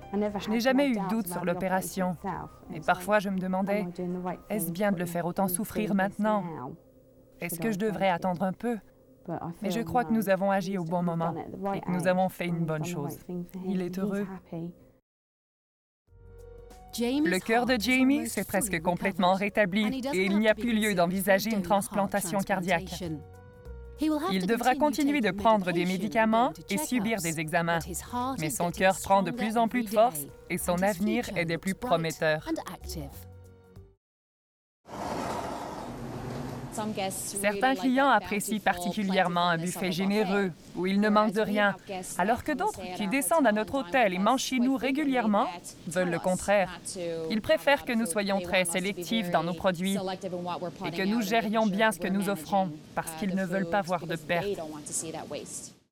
Je n'ai jamais eu de doute sur l'opération. Et parfois, je me demandais, est-ce bien de le faire autant souffrir maintenant? Est-ce que je devrais attendre un peu? Mais je crois que nous avons agi au bon moment et que nous avons fait une bonne chose. Il est heureux. Le cœur de Jamie s'est presque complètement rétabli et il n'y a plus lieu d'envisager une transplantation cardiaque. Il devra continuer de prendre des médicaments et subir des examens. Mais son cœur prend de plus en plus de force et son avenir est des plus prometteurs. Certains clients apprécient particulièrement un buffet généreux, où il ne manque de rien, alors que d'autres, qui descendent à notre hôtel et mangent chez nous régulièrement, veulent le contraire. Ils préfèrent que nous soyons très sélectifs dans nos produits et que nous gérions bien ce que nous offrons, parce qu'ils ne veulent pas voir de perte.